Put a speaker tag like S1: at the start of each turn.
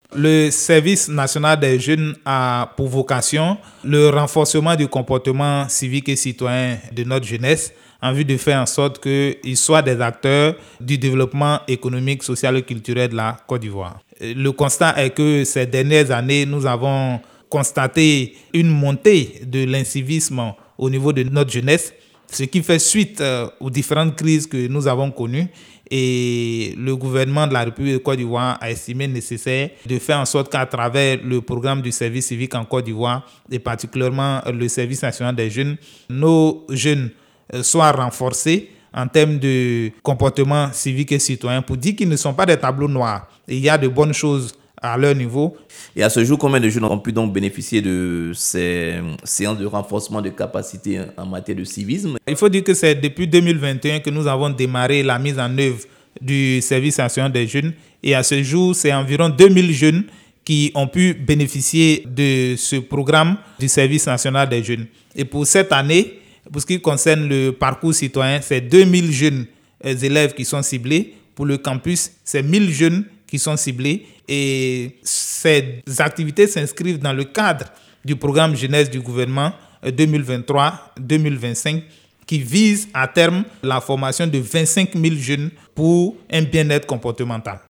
S1: Le service national des jeunes a pour vocation le renforcement du comportement civique et citoyen de notre jeunesse en vue de faire en sorte qu'ils soient des acteurs du développement économique, social et culturel de la Côte d'Ivoire. Le constat est que ces dernières années, nous avons constaté une montée de l'incivisme au niveau de notre jeunesse, ce qui fait suite aux différentes crises que nous avons connues. Et le gouvernement de la République de Côte d'Ivoire a estimé nécessaire de faire en sorte qu'à travers le programme du service civique en Côte d'Ivoire, et particulièrement le service national des jeunes, nos jeunes soient renforcés en termes de comportement civique et citoyen pour dire qu'ils ne sont pas des tableaux noirs. Et il y a de bonnes choses à leur niveau.
S2: Et à ce jour, combien de jeunes ont pu donc bénéficier de ces séances de renforcement de capacité en matière de civisme?
S1: Il faut dire que c'est depuis 2021 que nous avons démarré la mise en œuvre du service national des jeunes. Et à ce jour, c'est environ 2000 jeunes qui ont pu bénéficier de ce programme du service national des jeunes. Et pour cette année, pour ce qui concerne le parcours citoyen, c'est 2000 jeunes élèves qui sont ciblés. Pour le campus, c'est 1000 jeunes qui sont ciblés. Et ces activités s'inscrivent dans le cadre du programme jeunesse du gouvernement 2023-2025 qui vise à terme la formation de 25 000 jeunes pour un bien-être comportemental.